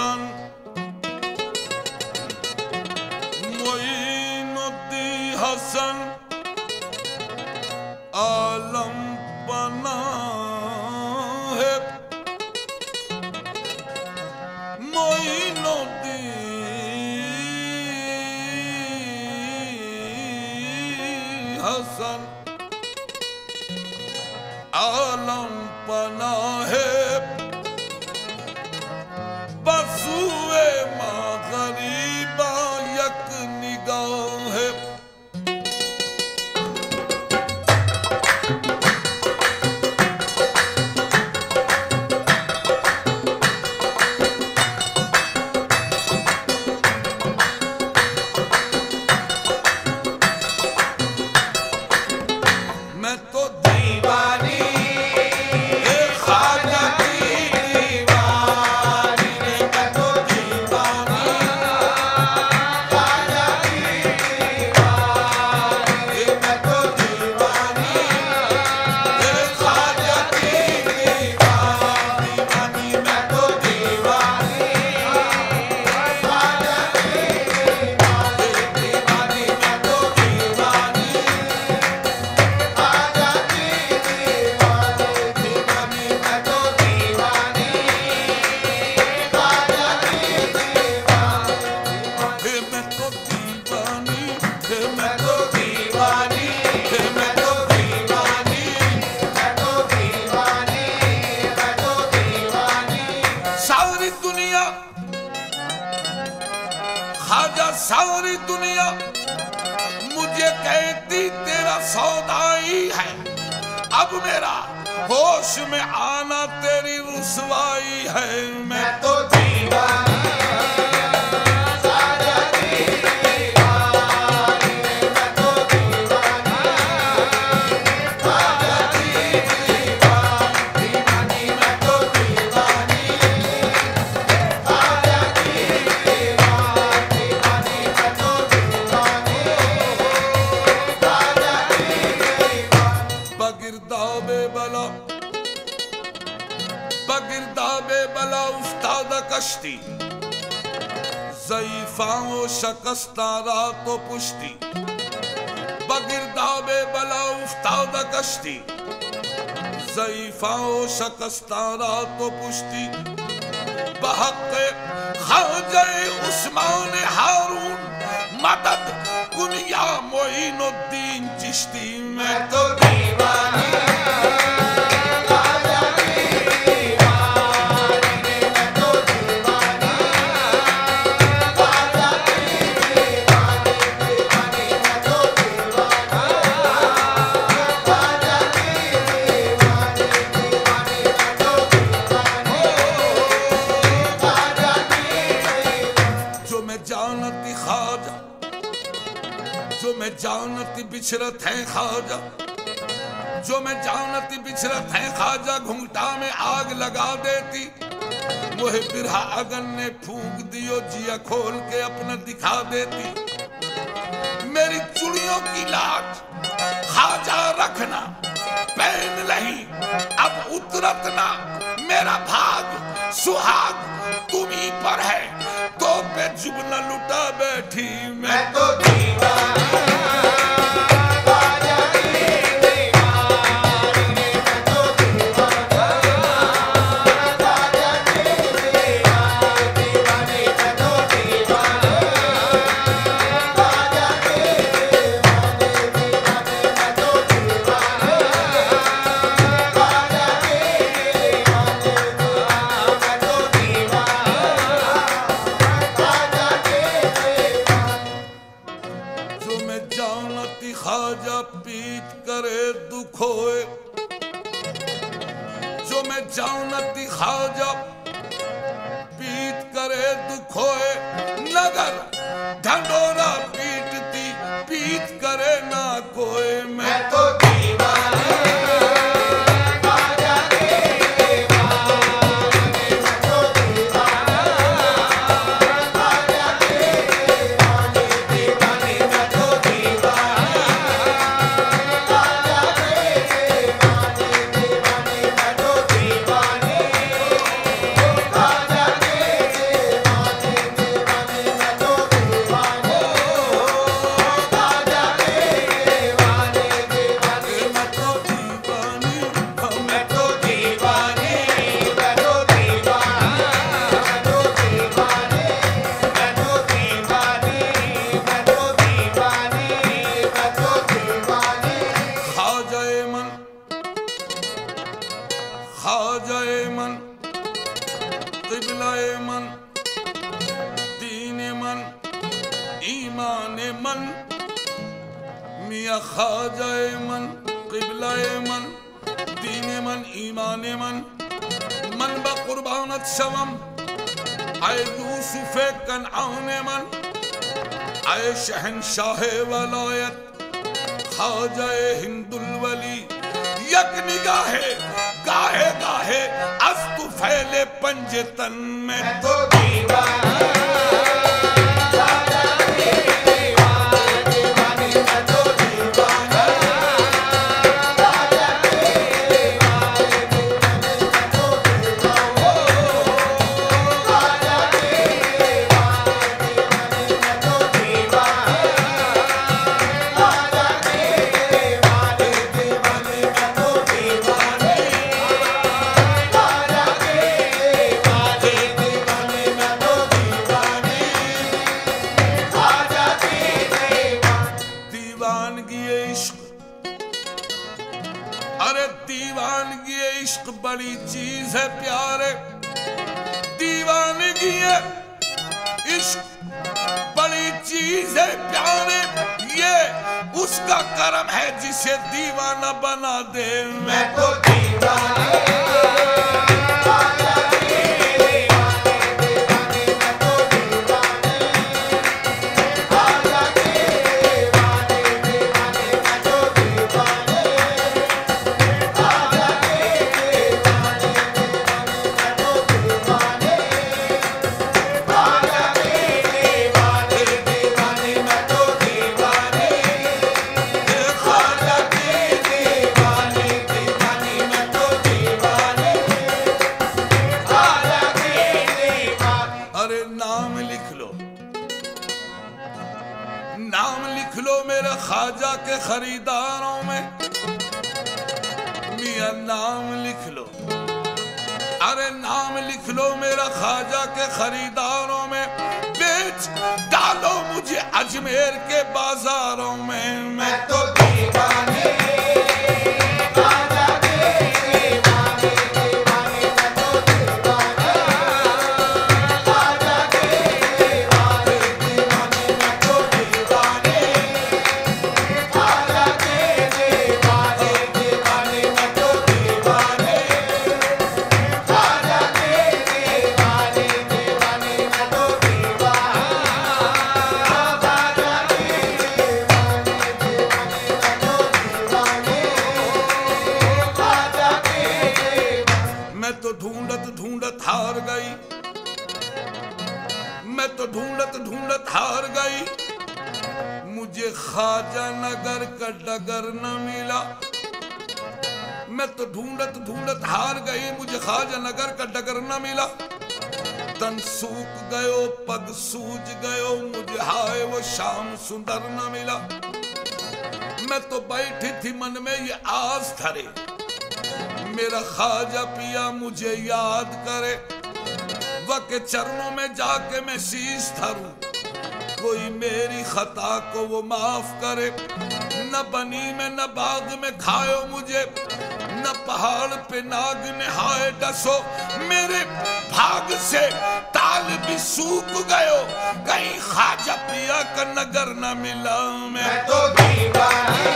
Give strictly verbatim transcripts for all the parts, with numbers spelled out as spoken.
हसन मोइनुद्दीन हसन आलम बना है मोइनुद्दीन हसन आलम बना है बसुए माँ गरीबा यक निगाह है मैं तो दीवानी ख्वाजा की दीवानी रे मैं तो दीवानी ख्वाजा की दीवानी मैं तो दीवानी ख्वाजा की दीवानी मैं तो दीवानी ख्वाजा की दीवानी मैं तो दीवानी सारी दुनिया मुझे कहती तेरा सौदाई है अब मेरा होश में आना तेरी रुसवाई है मैं तो दीवानी बगिरदाबे बला उस्ताद कश्ती ज़ईफ़ाओ शकस्तारा तो पुश्ती बगिरदाबे बला उस्ताद कश्ती ज़ईफ़ाओ शकस्तारा तो पुश्ती बहक़ ख़ाजा उस्मान हारून मदद कुनिया मोइनुद्दीन चिश्ती मैं तो दीवानी जो मैं जानती बिछरत है ख्वाजा जो मैं जानती बिछरत है ख्वाजा घूंघटा में आग लगा देती मोहे बिरहा अगन ने फूंक दियो जिया खोल के अपना दिखा देती मेरी चुड़ियों की लाज ख्वाजा रखना पहन लही अब उतरत ना मेरा भाग सुहाग तुम्ही पर है तो पे जुबना लुटा बैठी मैं तो दीवानी ख्वाजा पीट करे दुखोए जो मैं जानती ख्वाजा पीट करे दुखोए नगर ढंडोरा पीटती पीट करे ना कोई मैं तो दीवानी ईमान मन, मियाँ ख्वाजा मन, क़िबला मन, दीन मन, ईमान मन, मन ब कुर्बानत शवम, आए यूसुफ कनआन मन, आए शहनशाह वलायत, ख्वाजा हिंदुल वली, यक निगाहे गाहे गाहे अस्तु फैले पंजे तन में तो दीवाना। बड़ी चीज है प्यारे, दीवानगी है इश्क बड़ी चीज है प्यारे, ये उसका करम है जिसे दीवाना बना दे। मैं तो दीवाना ख्वाजा के खरीदारों में, मियां नाम लिख लो, अरे नाम लिख लो मेरा ख्वाजा के खरीदारों में, बेच डालो मुझे अजमेर के बाजारों में। मैं तो दीवाने ढूंढत ढूंढत हार गई, मैं तो ढूंढत ढूंढत हार गई, मुझे ख्वाजा नगर का डगर न मिला। मैं तो ढूंढत ढूंढत हार गई, मुझे ख्वाजा नगर का डगर न मिला। तन सूख गयो पग सूज गयो, मुझे हाय वो शाम सुंदर न मिला। मैं तो बैठी थी मन में ये आस धरे, मेरा ख्वाजा पिया मुझे याद करे, वके चरणों में जाके मैं शीश धरूं, कोई मेरी खता को वो माफ करे। न बनी में न बाग में खायो मुझे, न पहाड़ पे नाग ने हाय डसो, मेरे भाग से ताल भी सूख गयो, कहीं ख्वाजा पिया का नगर न मिला। मैं तो दीवाना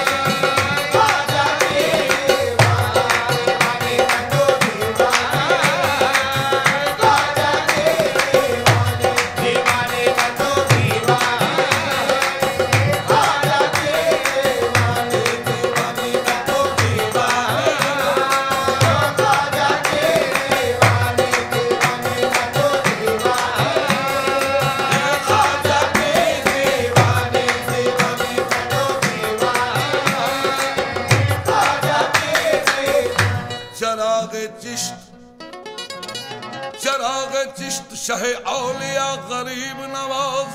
शहे औलिया गरीब नवाज,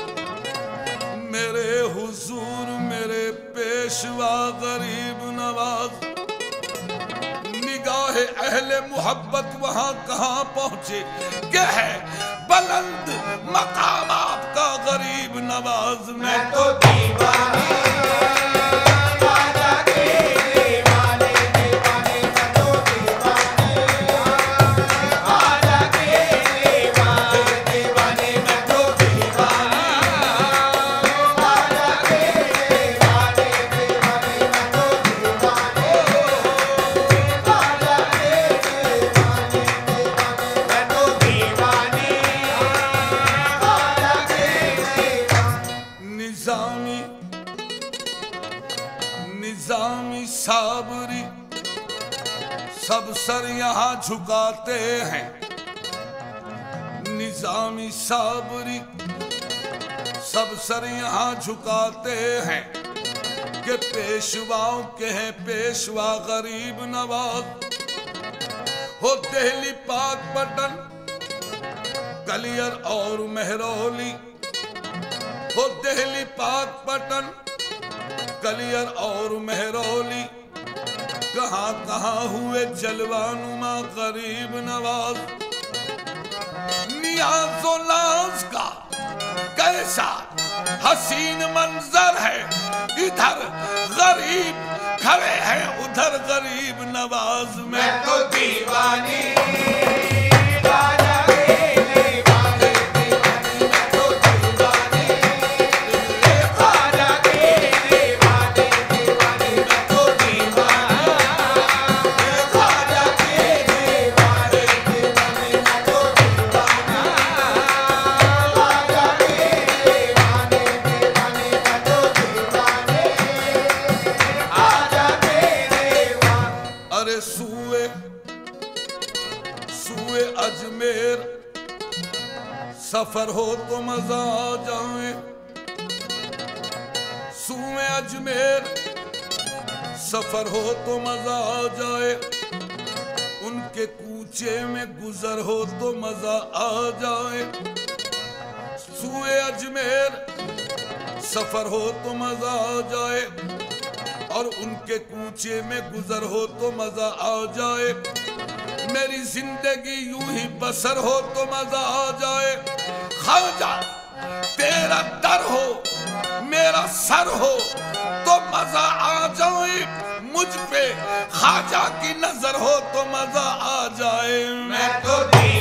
मेरे हुजूर मेरे पेशवा गरीब नवाज। निगाहे अहले मोहब्बत वहां कहां पहुंचे, क्या है बुलंद मकाम आपका गरीब नवाज। मैं तो दीवाना साबरी सब सर यहाँ झुकाते हैं। निजामी साबरी सब सर यहाँ झुकाते हैं कि पेशवाओं के हैं पेशवा गरीब नवाज। हो दिल्ली पाक पटन कलियर और मेहरौली, हो दिल्ली पाक पटन कलियर और मेहरौली, कहाँ कहाँ हुए जलवानुमा गरीब नवाज। नियाज़ो नाज़ का कैसा हसीन मंजर है, इधर गरीब खड़े हैं उधर गरीब नवाज। मैं तो दीवानी सफर हो तो मजा आ जाए। सूए अजमेर सफर हो तो मजा आ जाए। उनके कूचे में गुजर हो तो मजा आ जाए। सूए अजमेर सफर हो तो मजा आ जाए और उनके कूचे में गुजर हो तो मजा आ जाए। मेरी जिंदगी यूं ही बसर हो तो मजा आ जाए। ख्वाजा तेरा दर हो मेरा सर हो तो मजा आ जाए। मुझ पे ख्वाजा की नजर हो तो मजा आ जाए। मैं तो